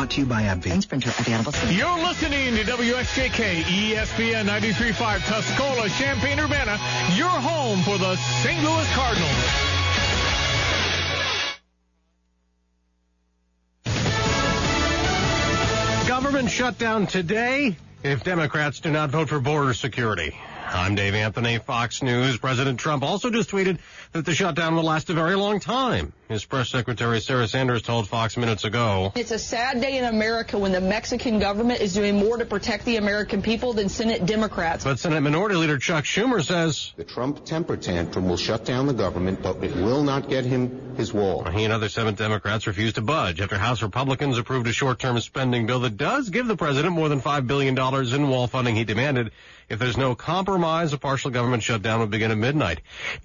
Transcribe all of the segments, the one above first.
brought to you by AbbVie. And Sprinter available soon. You're listening to WSJK ESPN 93.5 Tuscola, Champaign-Urbana, your home for the St. Louis Cardinals. Government shutdown today if Democrats do not vote for border security. I'm Dave Anthony, Fox News. President Trump also just tweeted that the shutdown will last a very long time. His press secretary, Sarah Sanders, told Fox minutes ago. It's a sad day in America when the Mexican government is doing more to protect the American people than Senate Democrats. But Senate Minority Leader Chuck Schumer says the Trump temper tantrum will shut down the government, but it will not get him his wall. He and other Senate Democrats refused to budge after House Republicans approved a short-term spending bill that does give the president more than $5 billion in wall funding he demanded. If there's no compromise, a partial government shutdown would begin at midnight.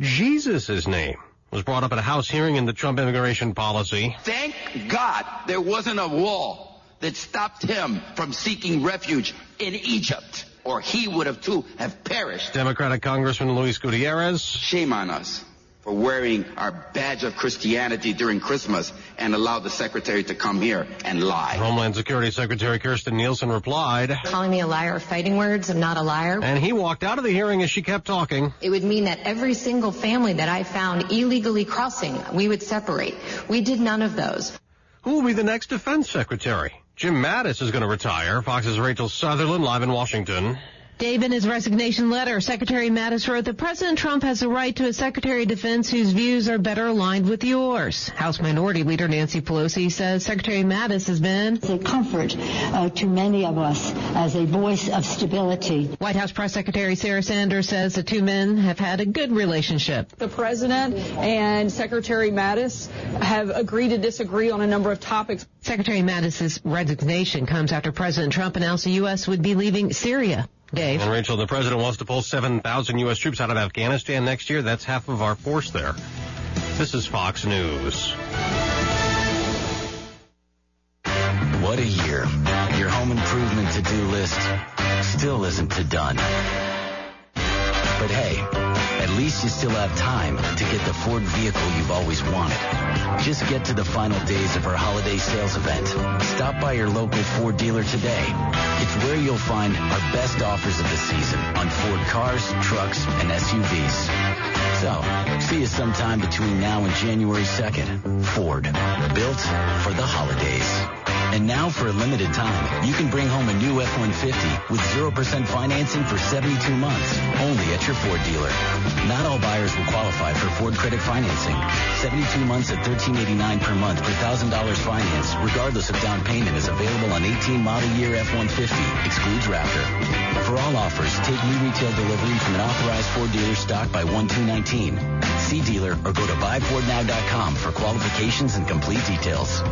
Jesus' name was brought up at a House hearing in the Trump immigration policy. Thank God there wasn't a wall that stopped him from seeking refuge in Egypt, or he would have too have perished. Democratic Congressman Luis Gutierrez. Shame on us for wearing our badge of Christianity during Christmas and allow the secretary to come here and lie. Homeland Security Secretary Kirstjen Nielsen replied, calling me a liar are fighting words. I'm not a liar. And he walked out of the hearing as she kept talking. It would mean that every single family that I found illegally crossing, we would separate. We did none of those. Who will be the next defense secretary? Jim Mattis is going to retire. Fox's Rachel Sutherland live in Washington. Dave, in his resignation letter, Secretary Mattis wrote that President Trump has a right to a Secretary of Defense whose views are better aligned with yours. House Minority Leader Nancy Pelosi says Secretary Mattis has been a comfort to many of us as a voice of stability. White House Press Secretary Sarah Sanders says the two men have had a good relationship. The President and Secretary Mattis have agreed to disagree on a number of topics. Secretary Mattis's resignation comes after President Trump announced the U.S. would be leaving Syria. Dave. And Rachel, the president wants to pull 7,000 U.S. troops out of Afghanistan next year. That's half of our force there. This is Fox News. What a year. Your home improvement to-do list still isn't done. But hey, at least you still have time to get the Ford vehicle you've always wanted. Just get to the final days of our holiday sales event. Stop by your local Ford dealer today. It's where you'll find our best offers of the season on Ford cars, trucks, and SUVs. So, see you sometime between now and January 2nd. Ford, built for the holidays. And now for a limited time, you can bring home a new F-150 with 0% financing for 72 months, only at your Ford dealer. Not all buyers will qualify for Ford credit financing. 72 months at $13.89 per month per $1,000 finance, regardless of down payment, is available on 18 model year F-150, excludes Raptor. For all offers, take new retail delivery from an authorized Ford dealer stocked by 1/2/19. See dealer or go to buyfordnow.com for qualifications and complete details.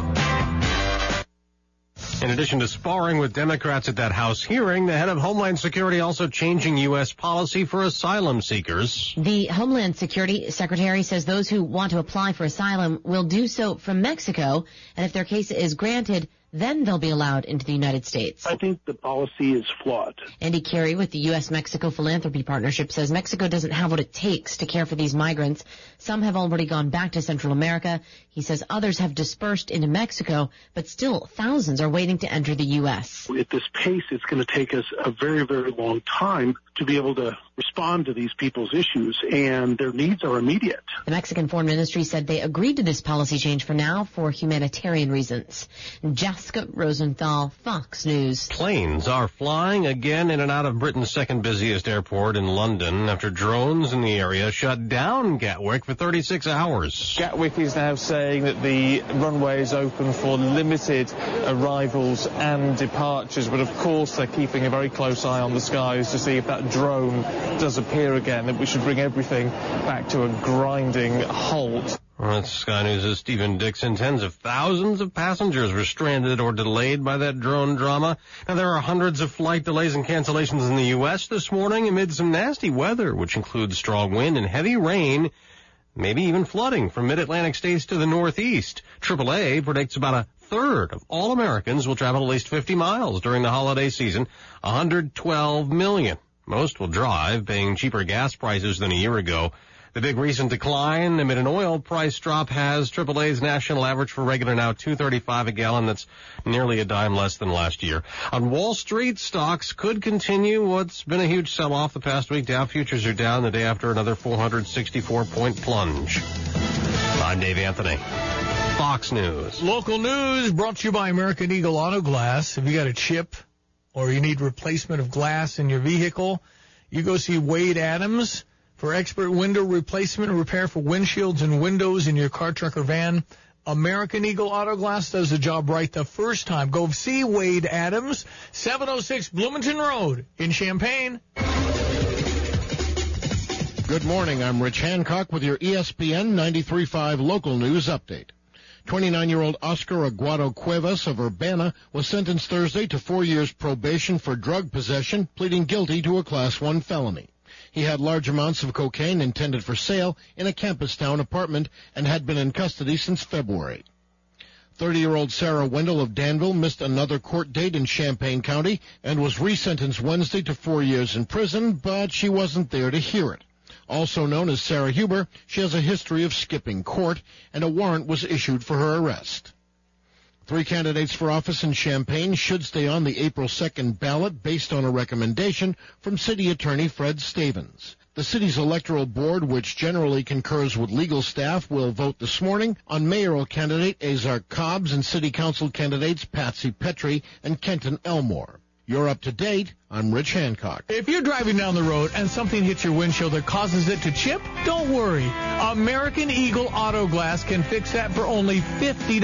In addition to sparring with Democrats at that House hearing, the head of Homeland Security also changing U.S. policy for asylum seekers. The Homeland Security Secretary says those who want to apply for asylum will do so from Mexico, and if their case is granted, then they'll be allowed into the United States. I think the policy is flawed. Andy Carey with the U.S.-Mexico Philanthropy Partnership says Mexico doesn't have what it takes to care for these migrants. Some have already gone back to Central America. He says others have dispersed into Mexico, but still thousands are waiting to enter the U.S. At this pace, it's going to take us a very, very long time to be able to respond to these people's issues, and their needs are immediate. The Mexican Foreign Ministry said they agreed to this policy change for now for humanitarian reasons. Jessica Rosenthal, Fox News. Planes are flying again in and out of Britain's second busiest airport in London after drones in the area shut down Gatwick for 36 hours. Gatwick is now saying that the runway is open for limited arrivals and departures, but of course they're keeping a very close eye on the skies to see if that drone does appear again, that we should bring everything back to a grinding halt. Well, that's Sky News' Stephen Dixon. Tens of thousands of passengers were stranded or delayed by that drone drama. Now, there are hundreds of flight delays and cancellations in the U.S. this morning amid some nasty weather, which includes strong wind and heavy rain, maybe even flooding from mid-Atlantic states to the Northeast. AAA predicts about a third of all Americans will travel at least 50 miles during the holiday season, 112 million. Most will drive, paying cheaper gas prices than a year ago. The big recent decline amid an oil price drop has AAA's national average for regular now $2.35 a gallon. That's nearly a dime less than last year. On Wall Street, stocks could continue what's been a huge sell-off the past week. Dow futures are down the day after another 464-point plunge. I'm Dave Anthony. Fox News. Local news brought to you by American Eagle Auto Glass. If you got a chip or you need replacement of glass in your vehicle, you go see Wade Adams for expert window replacement and repair for windshields and windows in your car, truck, or van. American Eagle Auto Glass does the job right the first time. Go see Wade Adams, 706 Bloomington Road in Champaign. Good morning. I'm Rich Hancock with your ESPN 93.5 local news update. 29-year-old Oscar Aguado Cuevas of Urbana was sentenced Thursday to 4 years probation for drug possession, pleading guilty to a Class 1 felony. He had large amounts of cocaine intended for sale in a Campus Town apartment and had been in custody since February. 30-year-old Sarah Wendell of Danville missed another court date in Champaign County and was resentenced Wednesday to 4 years in prison, but she wasn't there to hear it. Also known as Sarah Huber, she has a history of skipping court, and a warrant was issued for her arrest. 3 candidates for office in Champaign should stay on the April 2nd ballot based on a recommendation from City Attorney Fred Stavens. The city's electoral board, which generally concurs with legal staff, will vote this morning on mayoral candidate Azar Cobbs and city council candidates Patsy Petrie and Kenton Elmore. You're up to date. I'm Rich Hancock. If you're driving down the road and something hits your windshield that causes it to chip, don't worry. American Eagle Auto Glass can fix that for only $50.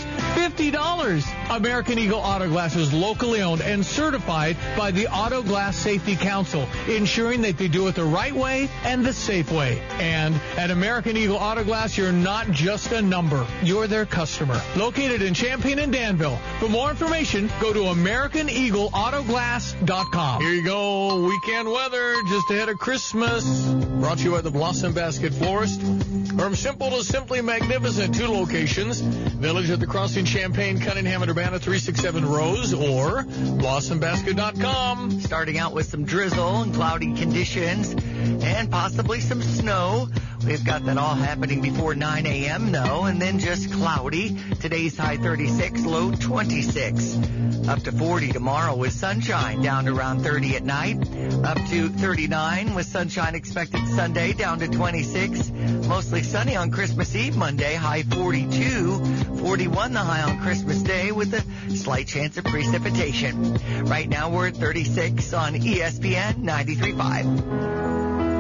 $50! American Eagle Auto Glass is locally owned and certified by the Auto Glass Safety Council, ensuring that they do it the right way and the safe way. And at American Eagle Auto Glass, you're not just a number. You're their customer. Located in Champaign and Danville. For more information, go to AmericanEagleAutoGlass.com. Here you go, weekend weather just ahead of Christmas. Brought to you by the Blossom Basket Florist. From simple to simply magnificent, 2 locations. Village at the Crossing, Champaign, Cunningham, and Urbana, 367 Rose, or BlossomBasket.com. Starting out with some drizzle and cloudy conditions and possibly some snow. We've got that all happening before 9 a.m., though, and then just cloudy. Today's high 36, low 26. Up to 40 tomorrow with sunshine, down to around 30 at night. Up to 39 with sunshine expected Sunday, down to 26. Mostly sunny on Christmas Eve Monday, high 42. 41 the high on Christmas Day with a slight chance of precipitation. Right now we're at 36 on ESPN 93.5.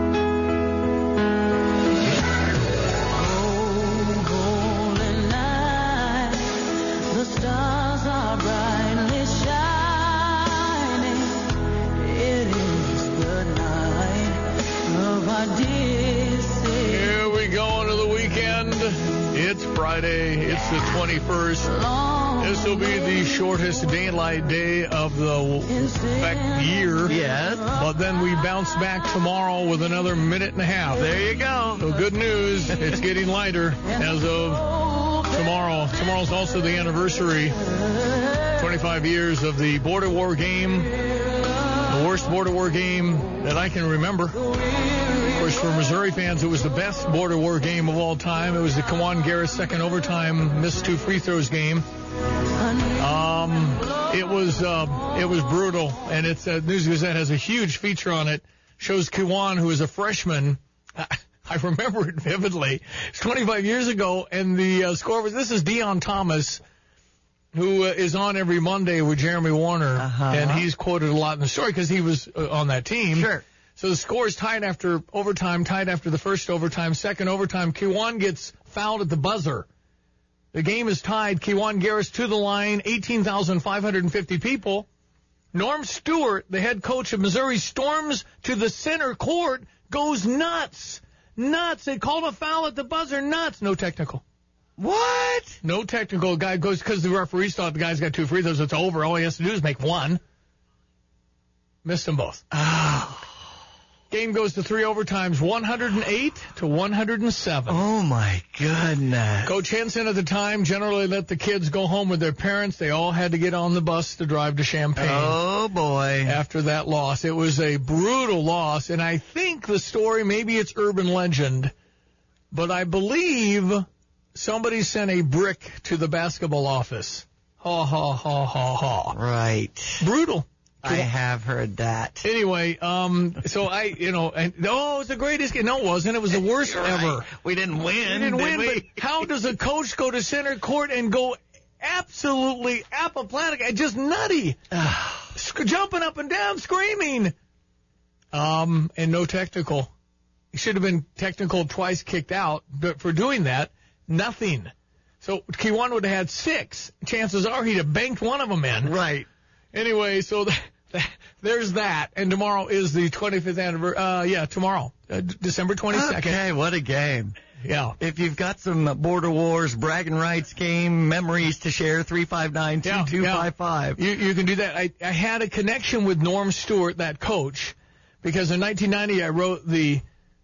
Stars are brightly shining. It is the night of our dear Savior. Here we go into the weekend. It's Friday. It's the 21st. This will be the shortest daylight day of the year. Yes. But then we bounce back tomorrow with another minute and a half. There you go. So good news. It's getting lighter as of tomorrow. Tomorrow's also the anniversary, 25 years of the border war game, the worst border war game that I can remember. Of course, for Missouri fans, it was the best border war game of all time. It was the Kawan Garris second overtime missed 2 free throws game. It was brutal, and it's News Gazette has a huge feature on it. Shows Kawan, who is a freshman. I remember it vividly. It's 25 years ago, and the score was, this is Deion Thomas, who is on every Monday with Jeremy Warner, and he's quoted a lot in the story because he was on that team. Sure. So the score is tied after overtime, tied after the first overtime, second overtime. Kiwan gets fouled at the buzzer. The game is tied. Kawan Garris to the line, 18,550 people. Norm Stewart, the head coach of Missouri, storms to the center court, goes nuts. Nuts. They called a foul at the buzzer. Nuts. No technical. What? No technical. Guy goes because the referees thought the guy's got 2 free throws. It's over. All he has to do is make 1. Missed them both. Oh. Game goes to 3 overtimes, 108-107. Oh, my goodness. Coach Henson at the time generally let the kids go home with their parents. They all had to get on the bus to drive to Champaign. Oh, boy. After that loss. It was a brutal loss, and I think the story, maybe it's urban legend, but I believe somebody sent a brick to the basketball office. Ha, ha, ha, ha, ha. Right. Brutal. I have heard that. Anyway, so it was the greatest game. No, it wasn't. It was the worst ever. We didn't win. But how does a coach go to center court and go absolutely apoplectic, just nutty, jumping up and down, screaming, and no technical? He should have been technical, twice kicked out, but for doing that, nothing. So Kiwan would have had 6. Chances are he'd have banked one of them in. Right. Anyway, so there's that. And tomorrow is the 25th anniversary. Tomorrow, December 22nd. Okay, what a game. Yeah. If you've got some Border Wars, bragging rights game memories to share, 359-2255. You can do that. I had a connection with Norm Stewart, that coach, because in 1990 I wrote the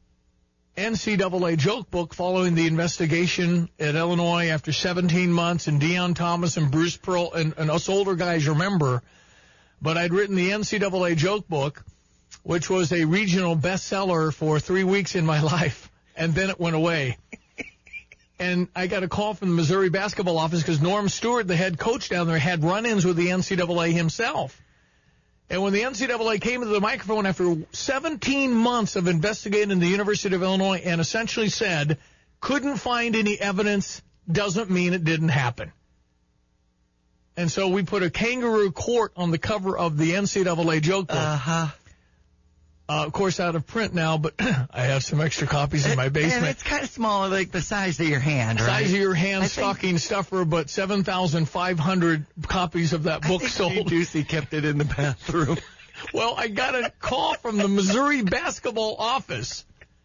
NCAA joke book following the investigation at Illinois after 17 months, and Deion Thomas and Bruce Pearl and us older guys remember. But I'd written the NCAA joke book, which was a regional bestseller for 3 weeks in my life, and then it went away. And I got a call from the Missouri basketball office because Norm Stewart, the head coach down there, had run-ins with the NCAA himself. And when the NCAA came to the microphone after 17 months of investigating the University of Illinois and essentially said, couldn't find any evidence, doesn't mean it didn't happen. And so we put a kangaroo court on the cover of the NCAA joke book. Of course, out of print now, but I have some extra copies in my basement. And it's kind of small, like the size of your hand, right? Size of your hand, stocking stuffer, but 7,500 copies of that book sold. Juicy kept it in the bathroom. Well, I got a call from the Missouri basketball office,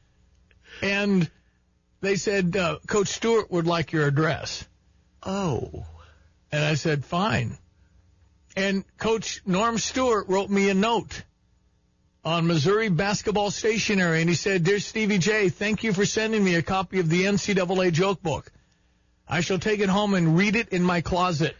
and they said, Coach Stewart would like your address. Oh. And I said, fine. And Coach Norm Stewart wrote me a note on Missouri basketball stationery, and he said, Dear Stevie J, thank you for sending me a copy of the NCAA joke book. I shall take it home and read it in my closet.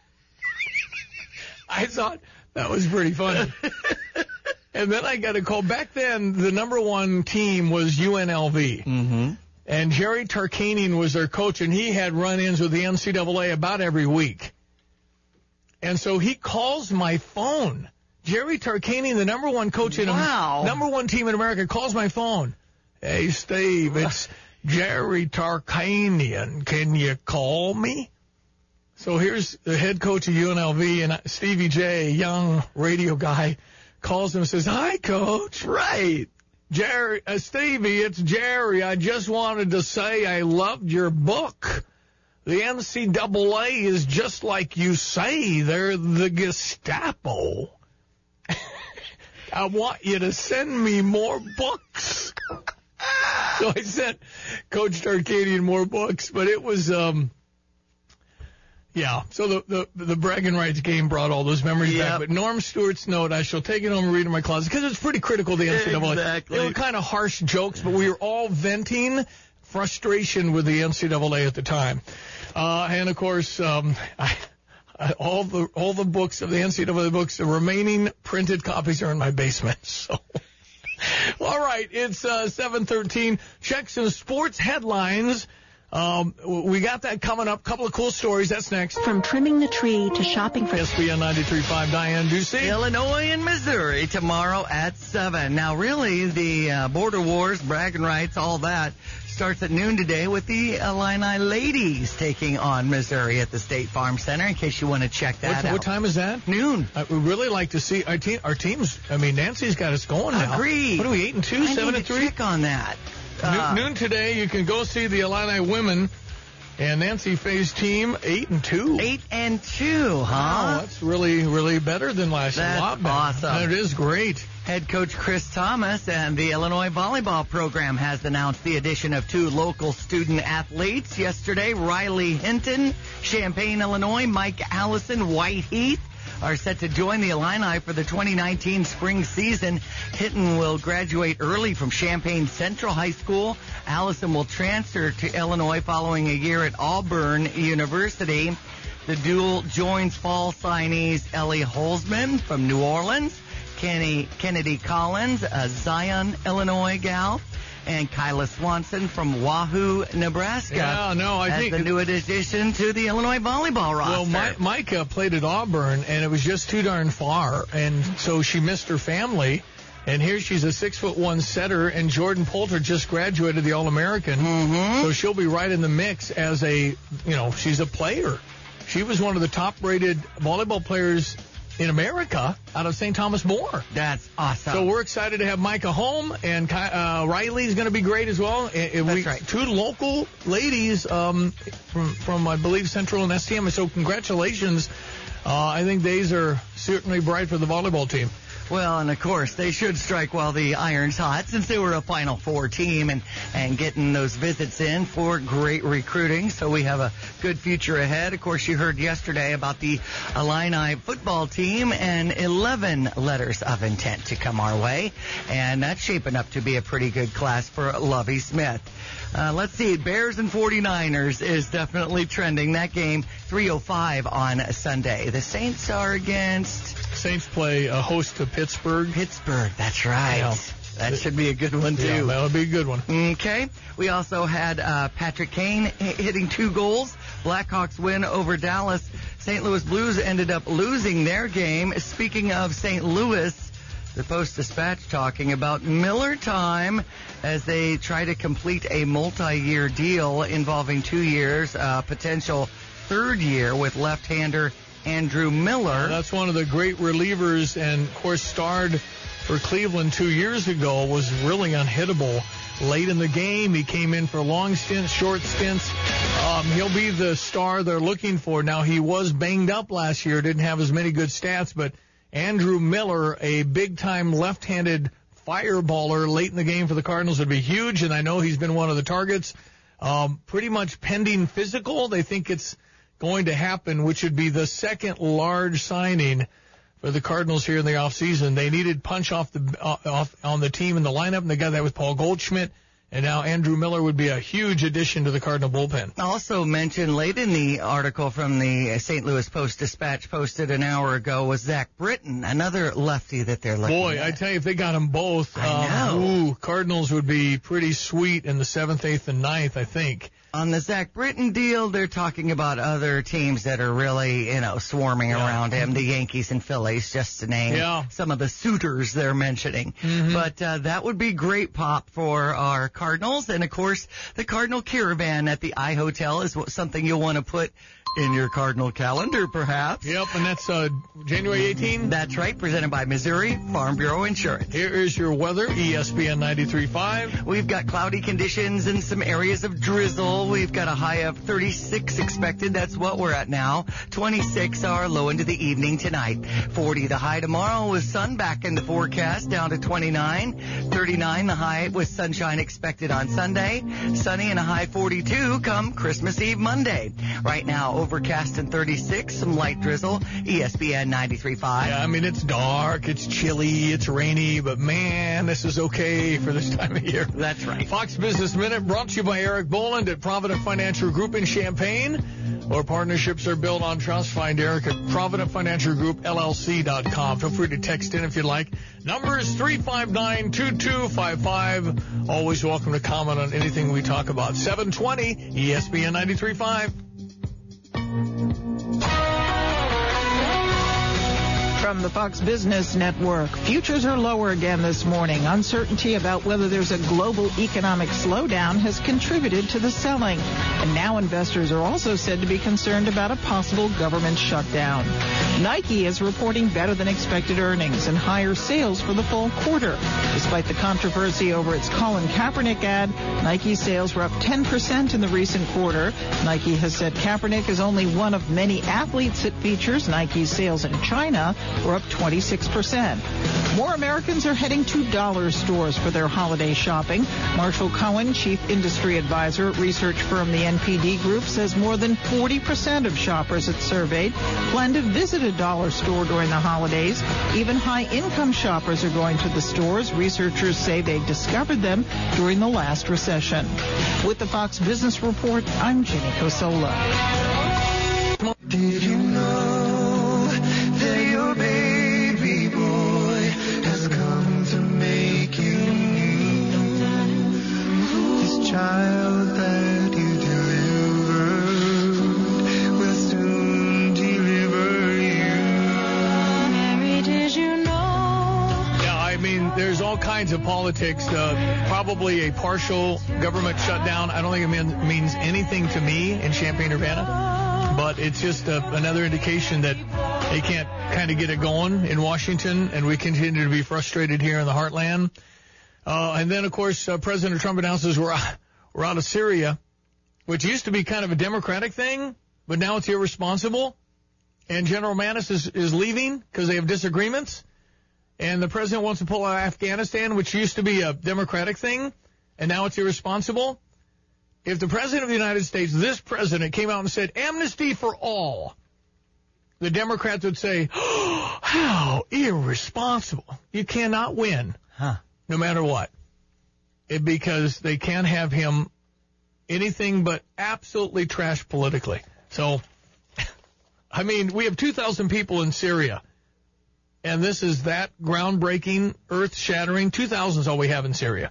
I thought that was pretty funny. And then I got a call. Back then, the number one team was UNLV. Mm-hmm. And Jerry Tarkanian was their coach, and he had run-ins with the NCAA about every week. And so he calls my phone. Jerry Tarkanian, the number one coach in number one team in America, calls my phone. Hey, Steve, it's Jerry Tarkanian. Can you call me? So here's the head coach of UNLV, and Stevie J, young radio guy, calls him and says, Hi, Coach. Right. Jerry, Stevie, it's Jerry. I just wanted to say I loved your book. The NCAA is just like you say. They're the Gestapo. I want you to send me more books. So I sent Coach Tarkanian more books, but it was, So the bragging rights game brought all those memories back. But Norm Stewart's note, I shall take it home and read it in my closet, because it's pretty critical to the NCAA. Exactly. They were kind of harsh jokes, but we were all venting frustration with the NCAA at the time. And of course, all the books of the NCAA books, the remaining printed copies are in my basement. So, all right, it's 7:13. Check some sports headlines. We got that coming up. Couple of cool stories. That's next. From trimming the tree to shopping for ESPN 93.5, Diane Ducey. Illinois and Missouri tomorrow at 7. Now, really, the border wars, bragging rights, all that starts at noon today with the Illini ladies taking on Missouri at the State Farm Center, in case you want to check that out. What time is that? Noon. I would really like to see our teams. I mean, Nancy's got us going now. Agreed. What are we, 8-2, 7-3? I need to check on that. Noon today, you can go see the Illini women and Nancy Faye's team, 8-2. 8-2, huh? Wow, that's really, really better than last year. That's awesome. That is great. Head coach Chris Thomas and the Illinois volleyball program has announced the addition of 2 local student athletes yesterday. Riley Hinton, Champaign, Illinois. Mike Allison, Whiteheath. are set to join the Illini for the 2019 spring season. Hinton will graduate early from Champaign Central High School. Allison will transfer to Illinois following a year at Auburn University. The dual joins fall signees Ellie Holzman from New Orleans, Kennedy Collins, a Zion, Illinois gal, and Kyla Swanson from Wahoo, Nebraska. Yeah, no, I think the new addition to the Illinois volleyball roster. Well, Micah played at Auburn, and it was just too darn far, and so she missed her family. And here she's a 6'1" setter, and Jordan Poulter just graduated the All-American, so she'll be right in the mix as she's a player. She was one of the top-rated volleyball players in America out of St. Thomas More. That's awesome. So we're excited to have Micah home, and Riley's going to be great as well. That's right. Two local ladies from I believe, Central and STM. So congratulations. I think these are certainly bright for the volleyball team. Well, and of course, they should strike while the iron's hot since they were a Final Four team and getting those visits in for great recruiting. So we have a good future ahead. Of course, you heard yesterday about the Illini football team and 11 letters of intent to come our way. And that's shaping up to be a pretty good class for Lovie Smith. Let's see. Bears and 49ers is definitely trending. That game, 3:05 on Sunday. The Saints are against... Saints play a host to Pittsburgh. Pittsburgh, that's right. Yeah. That should be a good one, too. Yeah, that'll be a good one. Okay. We also had Patrick Kane hitting 2 goals. Blackhawks win over Dallas. St. Louis Blues ended up losing their game. Speaking of St. Louis, the Post-Dispatch talking about Miller time as they try to complete a multi-year deal involving 2 years, potential third year with left-hander Andrew Miller. That's one of the great relievers, and of course starred for Cleveland 2 years ago, was really unhittable. Late in the game, he came in for long stints, short stints. He'll be the star they're looking for. Now, he was banged up last year, didn't have as many good stats, but Andrew Miller, a big-time left-handed fireballer late in the game for the Cardinals, would be huge, and I know he's been one of the targets. Pretty much pending physical. They think it's going to happen, which would be the second large signing for the Cardinals here in the offseason. They needed punch on the team in the lineup, and they got that with Paul Goldschmidt. And now Andrew Miller would be a huge addition to the Cardinal bullpen. Also mentioned late in the article from the St. Louis Post-Dispatch posted an hour ago was Zach Britton, another lefty that they're looking at. Boy, I tell you, if they got them both, I know. Cardinals would be pretty sweet in the 7th, 8th, and 9th, I think. On the Zach Britton deal, they're talking about other teams that are really, swarming around him, the Yankees and Phillies, just to name some of the suitors they're mentioning. Mm-hmm. But that would be great pop for our Cardinals. And, of course, the Cardinal Caravan at the iHotel is something you'll want to put in your Cardinal calendar, perhaps. Yep, and that's January 18th? That's right, presented by Missouri Farm Bureau Insurance. Here is your weather, ESPN 93.5. We've got cloudy conditions and some areas of drizzle. We've got a high of 36 expected. That's what we're at now. 26 our low into the evening tonight. 40 the high tomorrow with sun back in the forecast, down to 29. 39 the high with sunshine expected on Sunday. Sunny and a high 42 come Christmas Eve Monday. Right now, overcast and 36, some light drizzle. ESPN 93.5. Yeah, I mean, it's dark, it's chilly, it's rainy, but man, this is okay for this time of year. That's right. Fox Business Minute brought to you by Eric Boland at Provident Financial Group in Champaign. Where partnerships are built on trust. Find Eric at Provident Financial Group, LLC.com. Feel free to text in if you'd like. Number is 359-2255. Always welcome to comment on anything we talk about. 720 ESPN 93.5. From the Fox Business Network, futures are lower again this morning. Uncertainty about whether there's a global economic slowdown has contributed to the selling. And now investors are also said to be concerned about a possible government shutdown. Nike is reporting better than expected earnings and higher sales for the fall quarter. Despite the controversy over its Colin Kaepernick ad, Nike's sales were up 10% in the recent quarter. Nike has said Kaepernick is only one of many athletes it features. Nike's sales in China were up 26%. More Americans are heading to dollar stores for their holiday shopping. Marshall Cohen, chief industry advisor at research firm the NPD Group, says more than 40% of shoppers it surveyed plan to visit a dollar store during the holidays. Even high-income shoppers are going to the stores. Researchers say they discovered them during the last recession. With the Fox Business Report, I'm Ginny Cosola. Did you know that your baby boy has come to make you new? This child that you delivered will soon deliver you. Mary, did you know? Yeah, I mean, there's all kinds of politics. Probably a partial government shutdown. I don't think it means anything to me in Champaign-Urbana. But it's just another indication that they can't kind of get it going in Washington, and we continue to be frustrated here in the heartland. And then, of course, President Trump announces we're out of Syria, which used to be kind of a Democratic thing, but now it's irresponsible. And General Mattis is leaving because they have disagreements. And the president wants to pull out of Afghanistan, which used to be a Democratic thing, and now it's irresponsible. If the President of the United States, this president, came out and said, amnesty for all, the Democrats would say, oh, how irresponsible. You cannot win, no matter what, because they can't have him anything but absolutely trash politically. So, I mean, we have 2,000 people in Syria, and this is that groundbreaking, earth-shattering. 2,000 is all we have in Syria.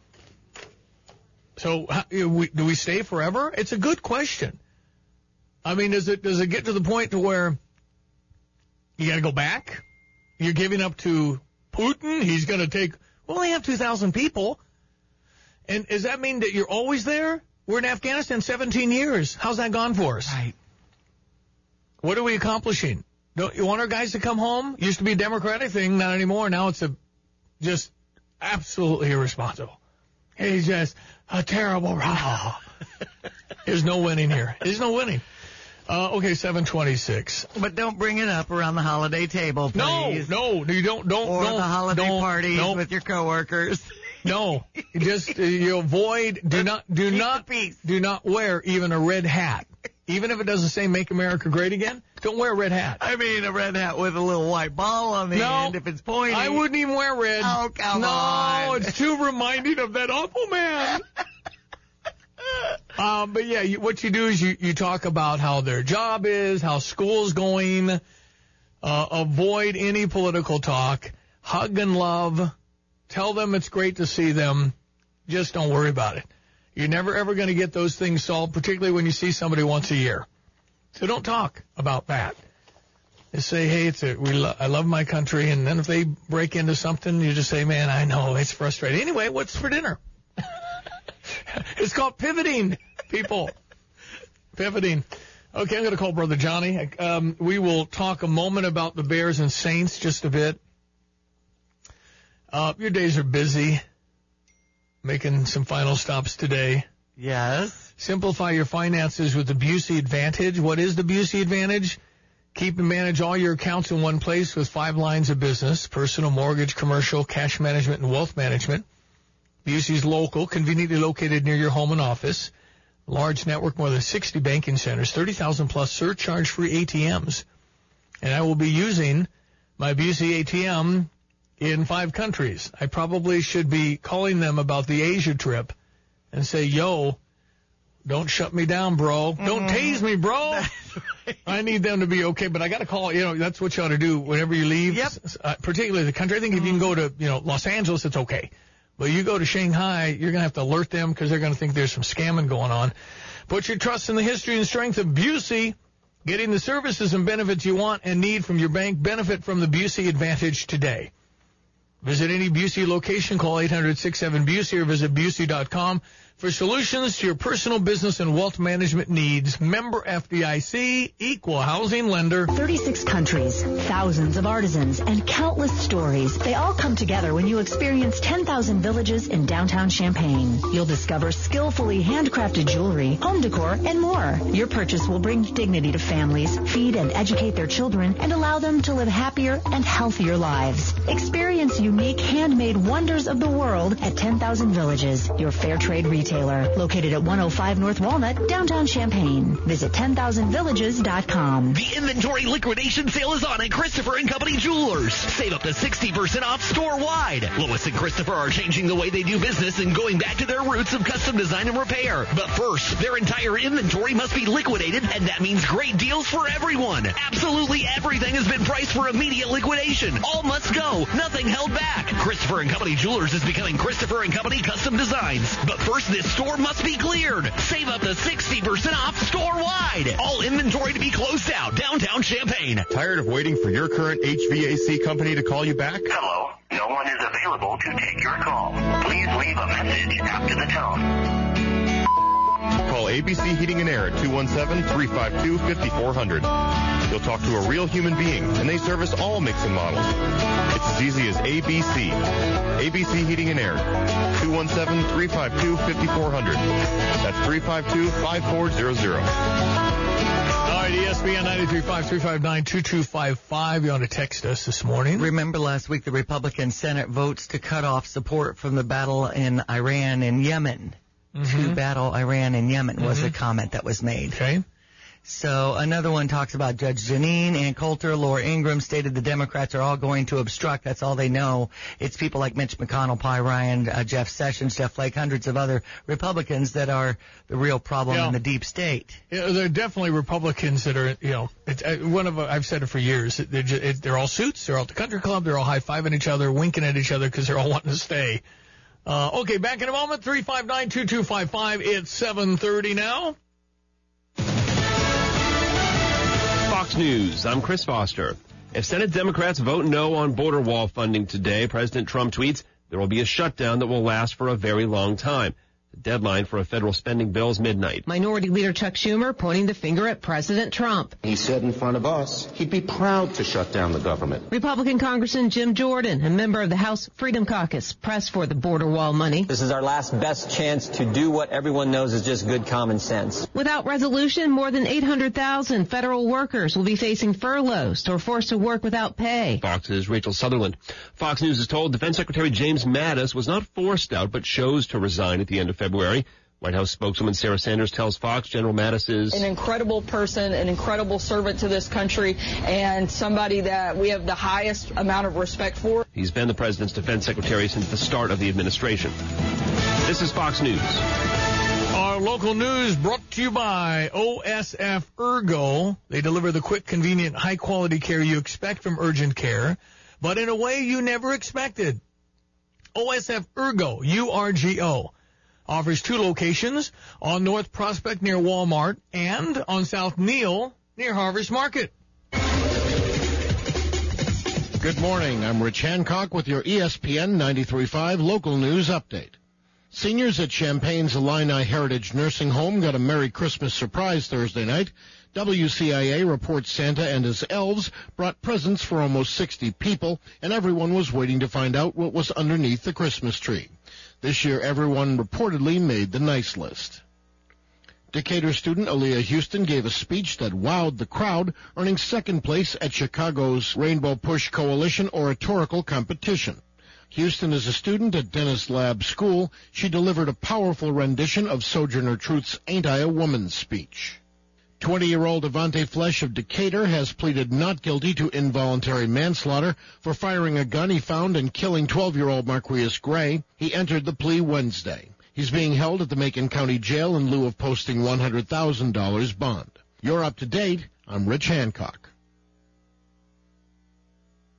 So do we stay forever? It's a good question. I mean, does it get to the point to where you got to go back? You're giving up to Putin? He's going to take, we only have 2,000 people. And does that mean that you're always there? We're in Afghanistan 17 years. How's that gone for us? Right. What are we accomplishing? Don't you want our guys to come home? Used to be a Democratic thing, not anymore. Now it's just absolutely irresponsible. He's just a terrible. There's no winning here. There's no winning. Okay, 7:26. But don't bring it up around the holiday table, please. No, you don't. Or the holiday parties with your coworkers. No, just you avoid. Do not wear even a red hat. Even if it doesn't say "Make America Great Again," don't wear a red hat. I mean, a red hat with a little white ball on the end if it's pointy. I wouldn't even wear red. Oh, come on. No, it's too reminding of that awful man. But yeah, what you do is you talk about how their job is, how school's going. Avoid any political talk. Hug and love. Tell them it's great to see them. Just don't worry about it. You're never, ever going to get those things solved, particularly when you see somebody once a year. So don't talk about that. Just say, hey, I love my country. And then if they break into something, you just say, man, I know, it's frustrating. Anyway, what's for dinner? It's called pivoting, people. Pivoting. Okay, I'm going to call Brother Johnny. We will talk a moment about the Bears and Saints, just a bit. Your days are busy. Making some final stops today. Yes. Simplify your finances with the Busey Advantage. What is the Busey Advantage? Keep and manage all your accounts in one place with 5 lines of business: personal, mortgage, commercial, cash management, and wealth management. Busey's local, conveniently located near your home and office. Large network, more than 60 banking centers, 30,000 plus surcharge-free ATMs. And I will be using my Busey ATM in 5 countries. I probably should be calling them about the Asia trip and say, yo, don't shut me down, bro. Don't tase me, bro. Right. I need them to be okay, but I got to call, that's what you ought to do whenever you leave. Yep. Particularly the country. I think if you can go to, Los Angeles, it's okay. But you go to Shanghai, you're going to have to alert them because they're going to think there's some scamming going on. Put your trust in the history and strength of Busey. Getting the services and benefits you want and need from your bank. Benefit from the Busey Advantage today. Visit any Busey location, call 800-67-BUSEY or visit Busey.com. For solutions to your personal, business, and wealth management needs, member FDIC, equal housing lender. 36 countries, thousands of artisans, and countless stories. They all come together when you experience 10,000 Villages in downtown Champaign. You'll discover skillfully handcrafted jewelry, home decor, and more. Your purchase will bring dignity to families, feed and educate their children, and allow them to live happier and healthier lives. Experience unique handmade wonders of the world at 10,000 Villages, your fair trade retailer. Located at 105 North Walnut, downtown Champaign. Visit 10,000villages.com. The inventory liquidation sale is on at Christopher & Company Jewelers. Save up to 60% off store-wide. Lois and Christopher are changing the way they do business and going back to their roots of custom design and repair. But first, their entire inventory must be liquidated, and that means great deals for everyone. Absolutely everything has been priced for immediate liquidation. All must go. Nothing held back. Christopher & Company Jewelers is becoming Christopher & Company Custom Designs. But first, this store must be cleared. Save up to 60% off store-wide. All inventory to be closed out. Downtown Champaign. Tired of waiting for your current HVAC company to call you back? Hello. No one is available to take your call. Please leave a message after the tone. Call ABC Heating and Air at 217-352-5400. You'll talk to a real human being, and they service all makes and models. It's as easy as ABC. ABC Heating and Air, 217-352-5400. That's 352-5400. All right, ESPN 935-359-2255. You want to text us this morning? Remember last week the Republican Senate votes to cut off support from the battle in Iran and Yemen. To battle Iran and Yemen was a comment that was made. Okay. So another one talks about Judge Jeanine, Ann Coulter, Laura Ingraham stated the Democrats are all going to obstruct. That's all they know. It's people like Mitch McConnell, Pi Ryan, Jeff Sessions, Jeff Flake, hundreds of other Republicans that are the real problem in the deep state. Yeah, they're definitely Republicans that are, I've said it for years. They're all suits. They're all at the country club. They're all high-fiving each other, winking at each other because they're all wanting to stay. Okay, back in a moment, 359-2255. It's 7:30 now. Fox News, I'm Chris Foster. If Senate Democrats vote no on border wall funding today, President Trump tweets there will be a shutdown that will last for a very long time. The deadline for a federal spending bill is midnight. Minority Leader Chuck Schumer pointing the finger at President Trump. He said in front of us he'd be proud to shut down the government. Republican Congressman Jim Jordan, a member of the House Freedom Caucus, pressed for the border wall money. This is our last best chance to do what everyone knows is just good common sense. Without resolution, more than 800,000 federal workers will be facing furloughs or forced to work without pay. Fox's Rachel Sutherland. Fox News is told Defense Secretary James Mattis was not forced out but chose to resign at the end of February. White House spokeswoman Sarah Sanders tells Fox General Mattis is an incredible person, an incredible servant to this country, and somebody that we have the highest amount of respect for. He's been the president's defense secretary since the start of the administration. This is Fox News. Our local news brought to you by OSF Ergo. They deliver the quick, convenient, high-quality care you expect from urgent care, but in a way you never expected. OSF Ergo, U-R-G-O. Offers 2 locations, on North Prospect near Walmart and on South Neal near Harvest Market. Good morning. I'm Rich Hancock with your ESPN 93.5 local news update. Seniors at Champaign's Illini Heritage Nursing Home got a Merry Christmas surprise Thursday night. WCIA reports Santa and his elves brought presents for almost 60 people, and everyone was waiting to find out what was underneath the Christmas tree. This year, everyone reportedly made the nice list. Decatur student Aaliyah Houston gave a speech that wowed the crowd, earning second place at Chicago's Rainbow Push Coalition oratorical competition. Houston is a student at Dennis Lab School. She delivered a powerful rendition of Sojourner Truth's Ain't I a Woman speech. 20-year-old Avante Flesh of Decatur has pleaded not guilty to involuntary manslaughter for firing a gun he found and killing 12-year-old Marquise Gray. He entered the plea Wednesday. He's being held at the Macon County Jail in lieu of posting $100,000 bond. You're up to date. I'm Rich Hancock.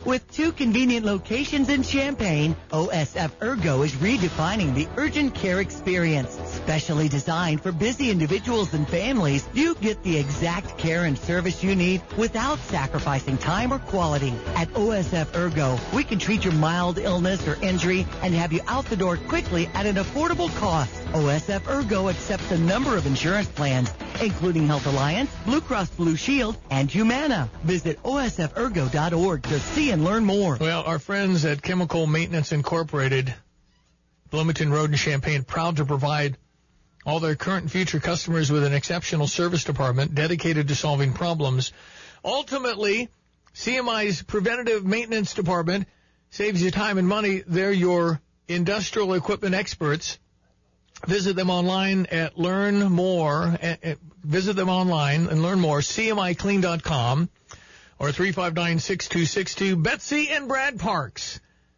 With 2 convenient locations in Champaign, OSF Ergo is redefining the urgent care experience. Specially designed for busy individuals and families, you get the exact care and service you need without sacrificing time or quality. At OSF Ergo, we can treat your mild illness or injury and have you out the door quickly at an affordable cost. OSF Ergo accepts a number of insurance plans, including Health Alliance, Blue Cross Blue Shield, and Humana. Visit osfergo.org to see and learn more. Well, our friends at Chemical Maintenance Incorporated, Bloomington Road in Champaign, proud to provide all their current and future customers with an exceptional service department dedicated to solving problems. Ultimately, CMI's preventative maintenance department saves you time and money. They're your industrial equipment experts. Visit them online at learn more. Visit them online and learn more. CMIClean.com or 359-6262. Betsy and Brad Parks.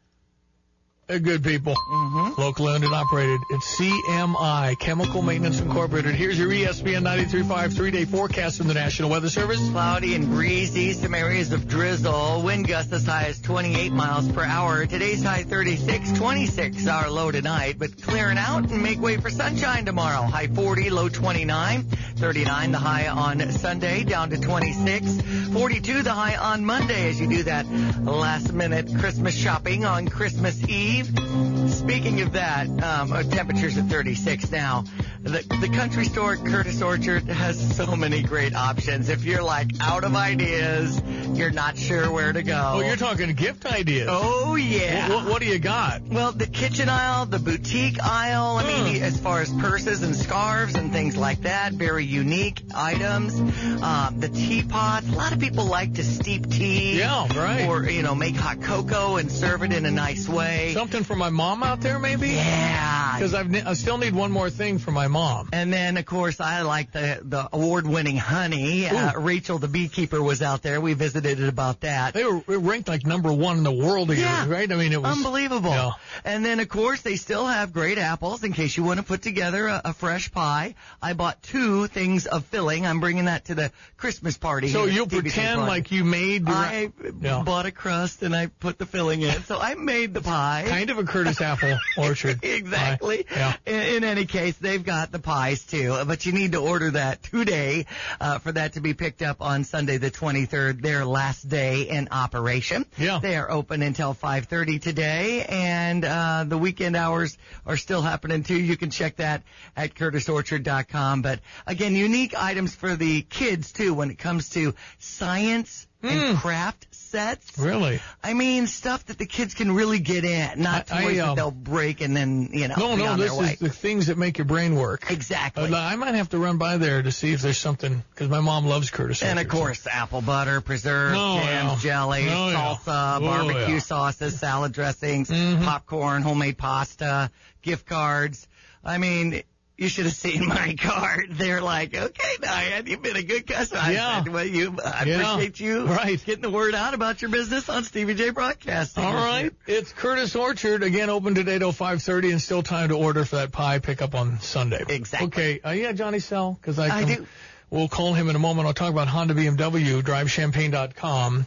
They're good people. Locally owned and operated. It's CMI, Chemical Maintenance Incorporated. Here's your ESPN 93.5 3-day forecast from the National Weather Service. Cloudy and breezy, some areas of drizzle. Wind gusts as high as 28 miles per hour. Today's high 36, 26 our low tonight, but clearing out and make way for sunshine tomorrow. High 40, low 29, 39 the high on Sunday, down to 26, 42 the high on Monday as you do that last minute Christmas shopping on Christmas Eve. Speaking of that, temperatures at 36 now. The country store at Curtis Orchard has so many great options. If you're like out of ideas, you're not sure where to go. Oh, you're talking gift ideas. Oh, yeah. What do you got? Well, the kitchen aisle, the boutique aisle, I mean, as far as purses and scarves and things like that, very unique items. The teapots, a lot of people like to steep tea. Yeah, right. Or, make hot cocoa and serve it in a nice way. Something for my mom out there, maybe? Yeah. Because I still need one more thing for my mom. And then, of course, I like the award-winning honey. Rachel, the beekeeper, was out there. We visited it about that. They were ranked like number 1 in the world again, right? I mean, it was unbelievable. Yeah. And then, of course, they still have great apples in case you want to put together a fresh pie. I bought 2 things of filling. I'm bringing that to the Christmas party. So you'll pretend like you made... I bought a crust and I put the filling in. So I made the pie. Kind of a Curtis Apple Orchard. Exactly. Yeah. In any case, they've got the pies too, but you need to order that today for that to be picked up on Sunday the 23rd, their last day in operation. Yeah. They are open until 5:30 today, and the weekend hours are still happening too. You can check that at CurtisOrchard.com. But again, unique items for the kids too when it comes to science and craft sets. Really? I mean, stuff that the kids can really get in, not toys that they'll break and then, No, this is the things that make your brain work. Exactly. I might have to run by there to see if there's something, because my mom loves Curtis Orchard. And, of course, apple butter, preserves, jams, jellies, salsa, barbecue sauces, salad dressings, popcorn, homemade pasta, gift cards. I mean... You should have seen my card. They're like, okay, Diane, you've been a good customer. I said, well, I appreciate you getting the word out about your business on Stevie J Broadcasting. All right. It's Curtis Orchard, again, open today till 5:30 and still time to order for that pie pickup on Sunday. Exactly. Okay. Johnny Sell? Because I do. We'll call him in a moment. I'll talk about Honda BMW, drivechampaign.com.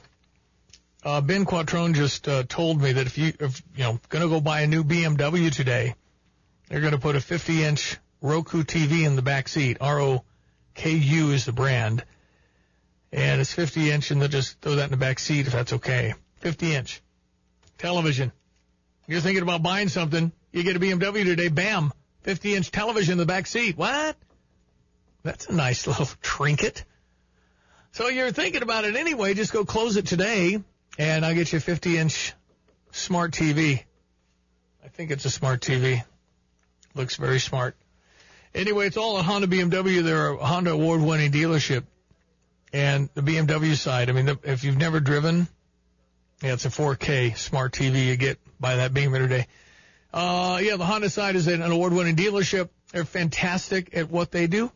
Ben Quattrone just told me that if you're going to go buy a new BMW today, they're going to put a 50-inch Roku TV in the back seat. ROKU is the brand. And it's 50-inch, and they'll just throw that in the back seat if that's okay. 50-inch television. You're thinking about buying something, you get a BMW today, bam, 50-inch television in the back seat. What? That's a nice little trinket. So you're thinking about it anyway, just go close it today, and I'll get you a 50-inch smart TV. I think it's a smart TV. Looks very smart. Anyway, it's all at Honda BMW. They're a Honda award-winning dealership. And the BMW side, I mean, if you've never driven, it's a 4K smart TV you get by that Beamer today. The Honda side is an award-winning dealership. They're fantastic at what they do.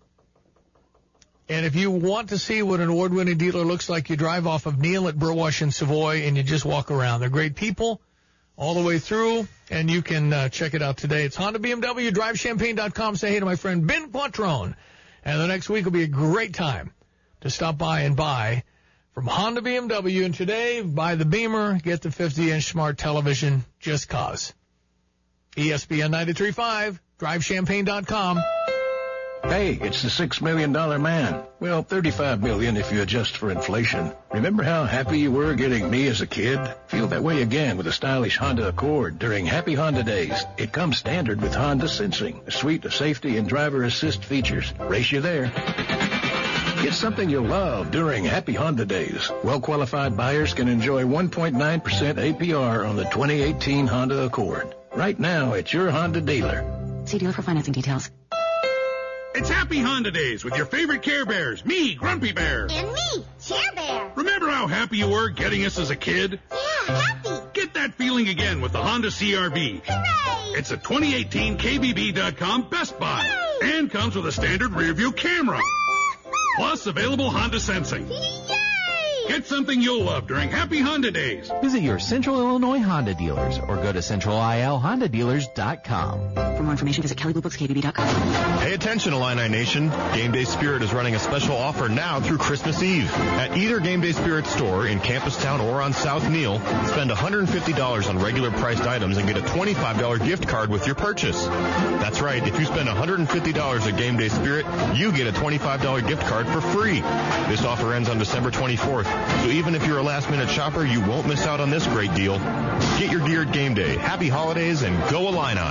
And if you want to see what an award-winning dealer looks like, you drive off of Neal at Burwash and Savoy, and you just walk around. They're great people all the way through, and you can check it out today. It's Honda BMW, drivechampaign.com. Say hey to my friend Ben Quattrone. And the next week will be a great time to stop by and buy from Honda BMW. And today, buy the Beamer, get the 50-inch smart television, just cause. ESPN 93.5, drivechampaign.com. Hey, it's the $6 million man. Well, $35 million if you adjust for inflation. Remember how happy you were getting me as a kid? Feel that way again with a stylish Honda Accord during Happy Honda Days. It comes standard with Honda Sensing, a suite of safety and driver assist features. Race you there. Get something you'll love during Happy Honda Days. Well-qualified buyers can enjoy 1.9% APR on the 2018 Honda Accord. Right now, at your Honda dealer. See dealer for financing details. It's Happy Honda Days with your favorite Care Bears. Me, Grumpy Bear. And me, Chair Bear. Remember how happy you were getting us as a kid? Yeah, happy. Get that feeling again with the Honda CR-V. Hooray! It's a 2018 KBB.com Best Buy. Hooray! And comes with a standard rear-view camera. Plus available Honda Sensing. Yay! Get something you'll love during Happy Honda Days. Visit your Central Illinois Honda dealers or go to centralilhondadealers.com. For more information, visit kellybluebooks.kbb.com. Pay attention, Illini Nation. Game Day Spirit is running a special offer now through Christmas Eve. At either Game Day Spirit store in Campustown or on South Neal, spend $150 on regular priced items and get a $25 gift card with your purchase. That's right. If you spend $150 at Game Day Spirit, you get a $25 gift card for free. This offer ends on December 24th. So even if you're a last-minute shopper, you won't miss out on this great deal. Get your gear at Game Day. Happy holidays and go Illini.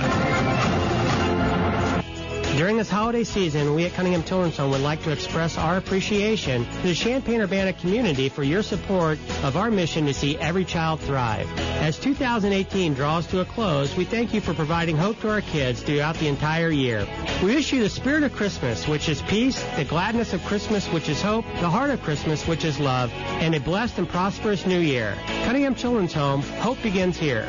During this holiday season, we at Cunningham Children's Home would like to express our appreciation to the Champaign-Urbana community for your support of our mission to see every child thrive. As 2018 draws to a close, we thank you for providing hope to our kids throughout the entire year. We wish you the spirit of Christmas, which is peace, the gladness of Christmas, which is hope, the heart of Christmas, which is love, and a blessed and prosperous new year. Cunningham Children's Home, hope begins here.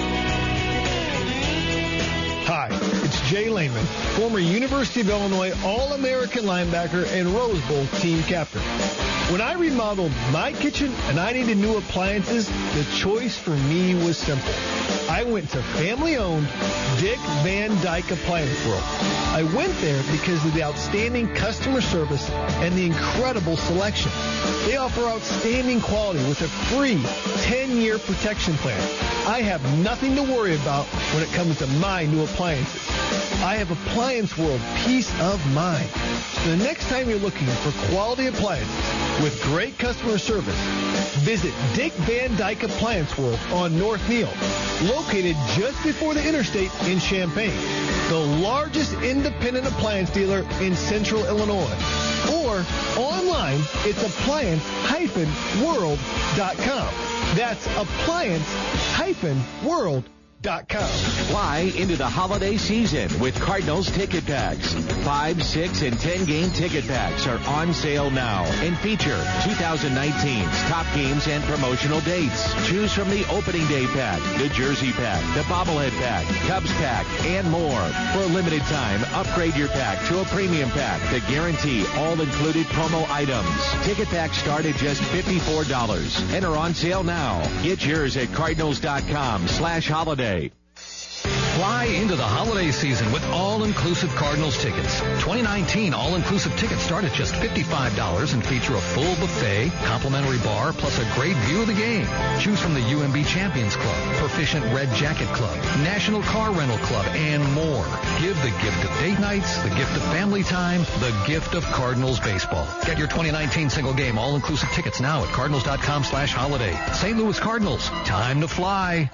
Hi, it's Jay Lehman, former University of Illinois All-American linebacker and Rose Bowl team captain. When I remodeled my kitchen and I needed new appliances, the choice for me was simple. I went to family-owned Dick Van Dyke Appliance World. I went there because of the outstanding customer service and the incredible selection. They offer outstanding quality with a free 10-year protection plan. I have nothing to worry about when it comes to my new appliances. I have Appliance World peace of mind. So the next time you're looking for quality appliances with great customer service, visit Dick Van Dyke Appliance World on North Neal, located just before the interstate in Champaign, the largest independent appliance dealer in Central Illinois. Or online, it's appliance-world.com. That's appliance-world.com. Fly into the holiday season with Cardinals ticket packs. 5, 6, and 10 game ticket packs are on sale now and feature 2019's top games and promotional dates. Choose from the opening day pack, the jersey pack, the bobblehead pack, Cubs pack, and more. For a limited time, upgrade your pack to a premium pack that guarantee all-included promo items. Ticket packs start at just $54 and are on sale now. Get yours at cardinals.com/holiday. Fly into the holiday season with all-inclusive Cardinals tickets. 2019 all-inclusive tickets start at just $55 and feature a full buffet, complimentary bar, plus a great view of the game. Choose from the UMB Champions Club, Proficient Red Jacket Club, National Car Rental Club, and more. Give the gift of date nights, the gift of family time, the gift of Cardinals baseball. Get your 2019 single game all-inclusive tickets now at cardinals.com/holiday. St. Louis Cardinals, time to fly.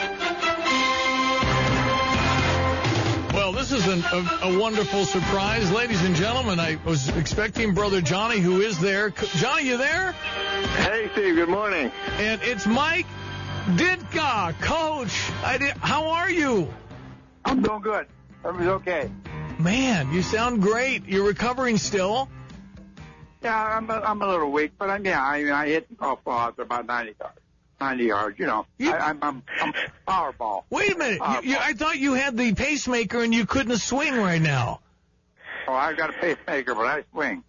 Well, this is a wonderful surprise. Ladies and gentlemen, I was expecting Brother Johnny, who is there. Johnny, you there? Hey, Steve. Good morning. And it's Mike Ditka, Coach. How are you? I'm doing good. Everything's okay. Man, you sound great. You're recovering still? Yeah, I'm a little weak, but I hit the golf ball after about 90 yards, you know. I'm Powerball. Wait a minute. I thought you had the pacemaker and you couldn't swing right now. Oh, I've got a pacemaker, but I swing.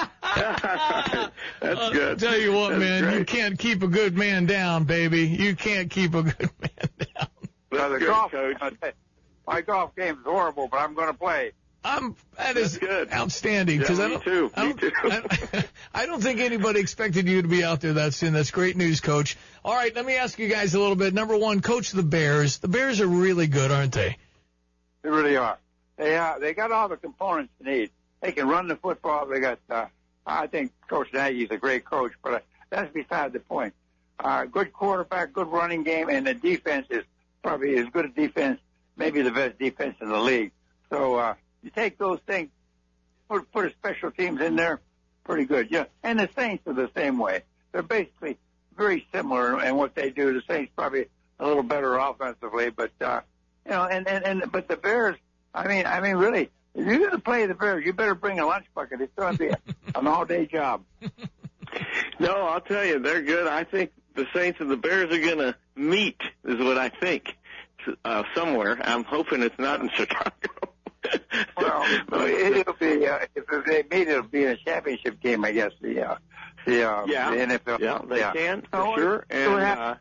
That's good. I'll tell you what, That's man, great. you can't keep a good man down, baby. You can't keep a good man down. Well, my golf game is horrible, but I'm going to play. That is good. Outstanding. Yeah, Me too. I don't think anybody expected you to be out there that soon. That's great news, Coach. All right, let me ask you guys a little bit. Number one, Coach, the Bears. The Bears are really good, aren't they? They really are. They got all the components they need. They can run the football. They got. I think Coach Nagy's a great coach, but that's beside the point. Good quarterback, good running game, and the defense is probably as good a defense, maybe the best defense in the league. So you take those things, put a special teams in there, pretty good. Yeah, and the Saints are the same way. They're basically very similar in what they do. The Saints probably a little better offensively, but but the Bears. I mean, really, if you're going to play the Bears, you better bring a lunch bucket. It's going to be an all-day job. No, I'll tell you, they're good. I think the Saints and the Bears are going to meet, is what I think, somewhere. I'm hoping it's not in Chicago. Well, it'll be if they meet, it'll be a championship game, I guess. The NFL. Yeah, they can for sure. And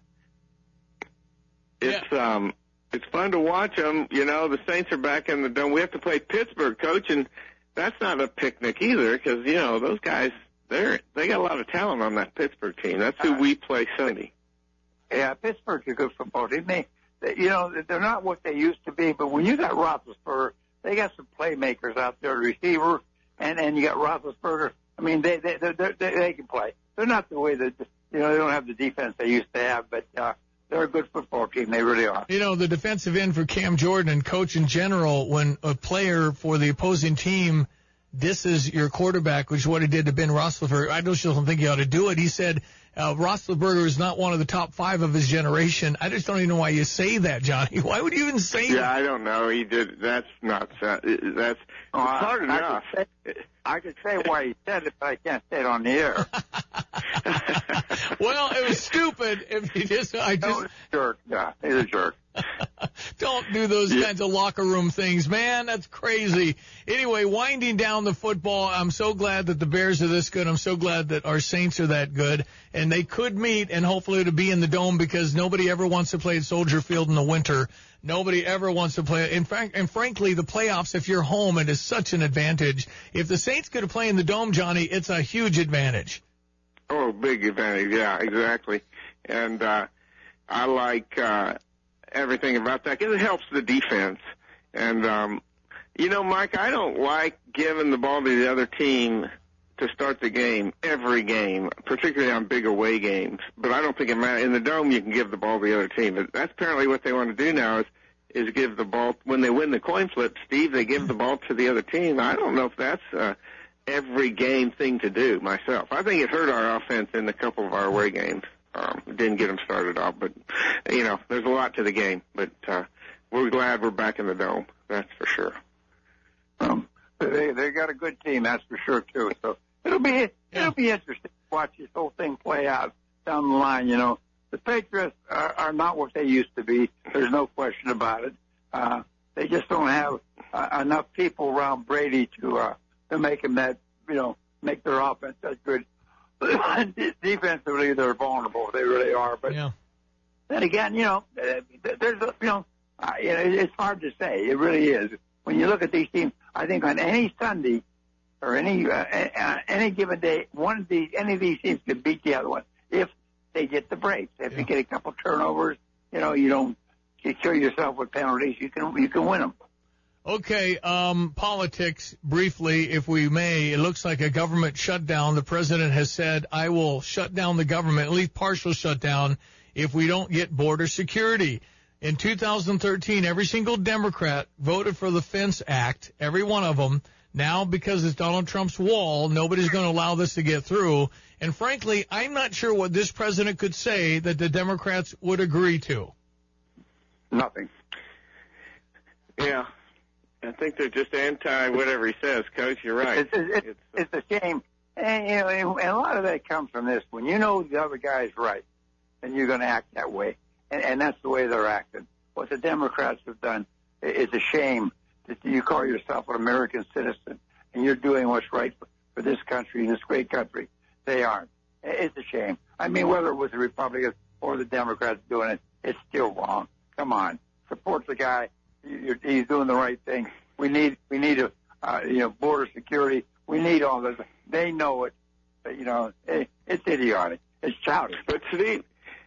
it's fun to watch them. You know, the Saints are back in the dome. We have to play Pittsburgh, Coach, and that's not a picnic either, because those guys, they got a lot of talent on that Pittsburgh team. That's who we play Sunday. Yeah, Pittsburgh's a good football team. They're not what they used to be, but when you got Roethlisberger, they got some playmakers out there, receiver, and you got Roethlisberger. I mean, they can play. They're not the way that they don't have the defense they used to have, but they're a good football team. They really are. The defensive end for Cam Jordan and coach in general, when a player for the opposing team disses your quarterback, which is what he did to Ben Roethlisberger, I just don't think he ought to do it. He said Roethlisberger is not one of the top 5 of his generation. I just don't even know why you say that, Johnny. Why would you even say that? Yeah, I don't know. He did. That's not. That's hard enough. I could say why he said it, but I can't say it on the air. Well, it was stupid. If he just, he's a jerk. Yeah, he's a jerk. Don't do those kinds of locker room things, man. That's crazy. Anyway, winding down the football, I'm so glad that the Bears are this good. I'm so glad that our Saints are that good. And they could meet, and hopefully it'll be in the Dome, because nobody ever wants to play at Soldier Field in the winter. Nobody ever wants to play. And frankly, the playoffs, if you're home, it is such an advantage. If the Saints could play in the Dome, Johnny, it's a huge advantage. Oh, big advantage. Yeah, exactly. And I like everything about that, because it helps the defense. And, Mike, I don't like giving the ball to the other team to start the game, every game, particularly on big away games. But I don't think it matters. In the Dome, you can give the ball to the other team. But that's apparently what they want to do now is give the ball. When they win the coin flip, Steve, they give the ball to the other team. I don't know if that's every game thing to do myself. I think it hurt our offense in a couple of our away games. Didn't get them started off, but, there's a lot to the game. But we're glad we're back in the Dome. That's for sure. They got a good team, that's for sure, too. So it'll be interesting to watch this whole thing play out down the line. The Patriots are not what they used to be. There's no question about it. They just don't have enough people around Brady to make him that, make their offense that good. Defensively, they're vulnerable. They really are. But then again, there's it's hard to say. It really is. When you look at these teams, I think on any Sunday or any given day, any of these teams can beat the other one if they get the breaks. If you get a couple turnovers, you don't kill yourself with penalties. You can win them. Okay, politics, briefly, if we may. It looks like a government shutdown. The president has said, I will shut down the government, at least partial shutdown, if we don't get border security. In 2013, every single Democrat voted for the Fence Act, every one of them. Now, because it's Donald Trump's wall, nobody's going to allow this to get through. And frankly, I'm not sure what this president could say that the Democrats would agree to. Nothing. Yeah. I think they're just anti-whatever he says, Coach. You're right. It's a shame. And a lot of that comes from this. When you know the other guy's right, then you're going to act that way. And that's the way they're acting. What the Democrats have done is a shame that you call yourself an American citizen and you're doing what's right for this country, this great country. They aren't. It's a shame. I mean, whether it was the Republicans or the Democrats doing it, it's still wrong. Come on. Support the guy. He's doing the right thing. We need border security. We need all this. They know it. But, it's idiotic. It's childish. But Steve,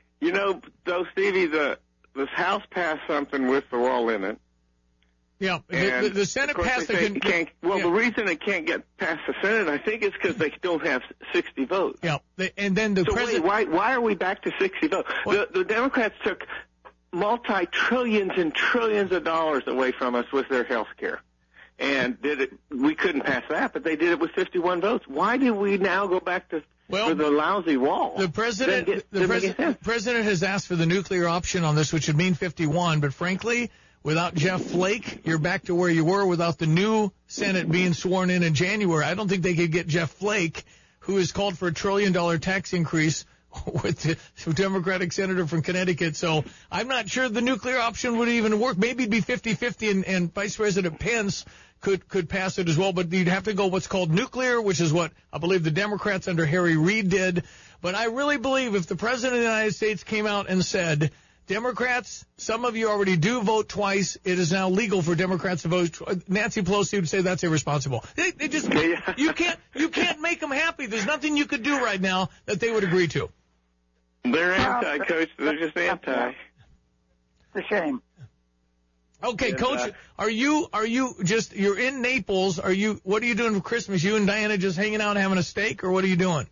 Stevie, this House passed something with the wall in it. Yeah, the Senate passed the reason it can't get past the Senate, I think, is because they don't have 60 votes. Yeah, and then the president. Wait, why are we back to 60 votes? The Democrats took multi-trillions and trillions of dollars away from us with their health care. And we couldn't pass that, but they did it with 51 votes. Why do we now go back to for the lousy wall? The president has asked for the nuclear option on this, which would mean 51, but frankly, without Jeff Flake, you're back to where you were without the new Senate being sworn in January. I don't think they could get Jeff Flake, who has called for $1 trillion tax increase with the Democratic senator from Connecticut. So I'm not sure the nuclear option would even work. Maybe it'd be 50-50 and Vice President Pence could pass it as well. But you'd have to go what's called nuclear, which is what I believe the Democrats under Harry Reid did. But I really believe if the President of the United States came out and said, Democrats, some of you already do vote twice. It is now legal for Democrats to vote. Nancy Pelosi would say that's irresponsible. They just you can't make them happy. There's nothing you could do right now that they would agree to. They're anti, Coach. They're just anti. It's a shame. Okay, Coach, are you you're in Naples? What are you doing for Christmas? You and Diana just hanging out and having a steak, or what are you doing?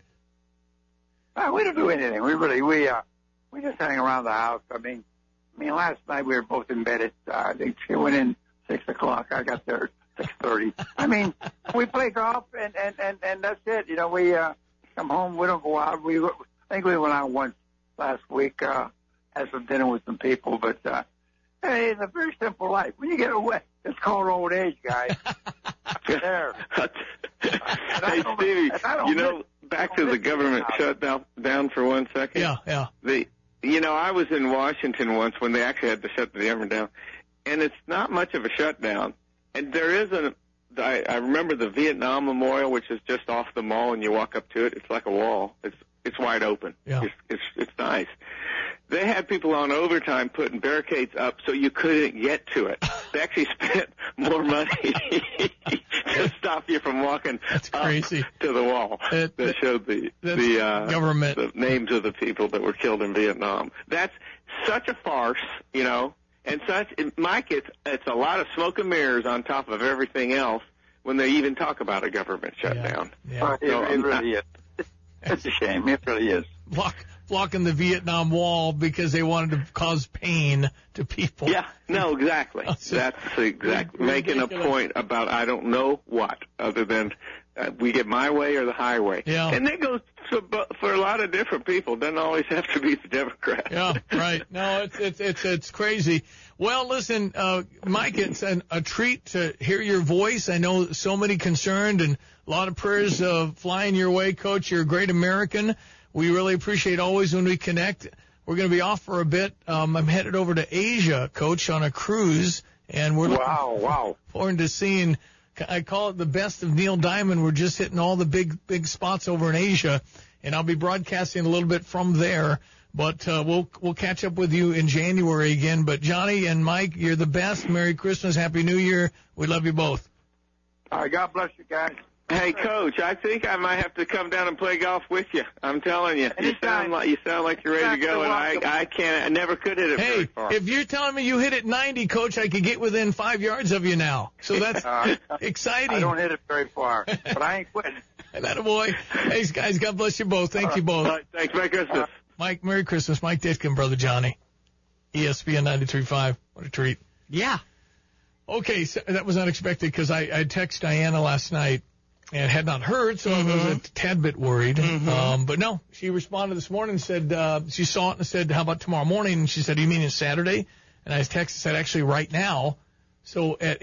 We don't do anything. We just hang around the house. I mean, last night we were both in bed at, I think she went in 6 o'clock. I got there at 6:30. We play golf and that's it. We come home. We don't go out. I think we went out once last week, had some dinner with some people. But, hey, it's a very simple life. When you get away, it's called old age, guys. There. Hey, Stevie, back to the government shutdown for 1 second. Yeah. I was in Washington once when they actually had to shut the government down, and it's not much of a shutdown. And there is I remember the Vietnam Memorial, which is just off the mall, and you walk up to it. It's like a wall. It's wide open. Yeah. It's nice. They had people on overtime putting barricades up so you couldn't get to it. They actually spent more money to stop you from walking That's crazy. Up to the wall that showed the government, the names of the people that were killed in Vietnam. That's such a farce, and Mike, it's a lot of smoke and mirrors on top of everything else when they even talk about a government shutdown. Yeah. It really is. It's a shame. It really is. Blocking the Vietnam Wall because they wanted to cause pain to people. Yeah, no, exactly. That's exactly. Making a point about I don't know what other than we get my way or the highway. Yeah. And that goes for a lot of different people. Doesn't always have to be the Democrats. Yeah, right. No, it's crazy. Well, listen, Mike, it's a treat to hear your voice. I know so many concerned and a lot of prayers flying your way, Coach. You're a great American. We really appreciate always when we connect. We're going to be off for a bit. I'm headed over to Asia, Coach, on a cruise, and we're looking forward to seeing. I call it the best of Neil Diamond. We're just hitting all the big spots over in Asia, and I'll be broadcasting a little bit from there. But we'll catch up with you in January again. But Johnny and Mike, you're the best. Merry Christmas, Happy New Year. We love you both. All right, God bless you guys. Hey, Coach, I think I might have to come down and play golf with you. I'm telling you. You sound like you're ready to go, and I can't. I never could hit it very far. Hey, if you're telling me you hit it 90, Coach, I could get within 5 yards of you now. So that's exciting. I don't hit it very far, but I ain't quitting. Attaboy. Hey, guys, God bless you both. Thank you both. All right, thanks. Merry Christmas. Mike, Merry Christmas. Mike Ditkin, Brother Johnny. ESPN 93.5. What a treat. Yeah. Okay, so that was unexpected because I texted Diana last night and had not heard, so I was a tad bit worried. But no, she responded this morning and said she saw it and said, how about tomorrow morning? And she said, you mean it's Saturday? And I texted said, actually right now. So at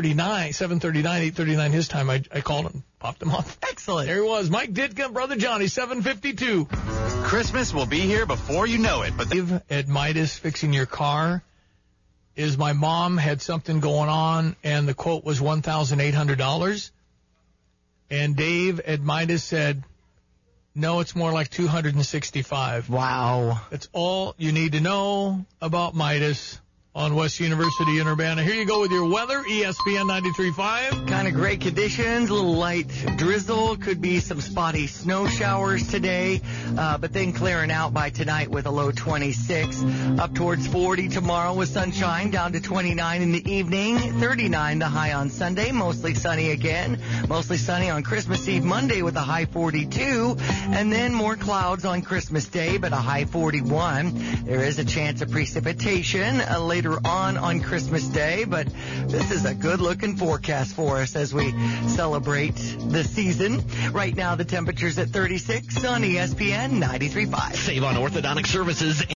7:39 his time, I called him, popped him off. Excellent. There he was. Mike Ditka, Brother Johnny, 7:52. Christmas will be here before you know it. But Dave at Midas fixing your car is my mom had something going on, and the quote was $1,800. And Dave at Midas said, no, it's more like $265. Wow. That's all you need to know about Midas. on West University in Urbana. Here you go with your weather, ESPN 93.5. Kind of great conditions, a little light drizzle, could be some spotty snow showers today, but then clearing out by tonight with a low 26. Up towards 40 tomorrow with sunshine, down to 29 in the evening, 39 the high on Sunday, mostly sunny again, mostly sunny on Christmas Eve Monday with a high 42, and then more clouds on Christmas Day, but a high 41. There is a chance of precipitation later on Christmas Day, but this is a good-looking forecast for us as we celebrate the season. Right now, the temperature's at 36 on ESPN 93.5. Save on orthodontic services.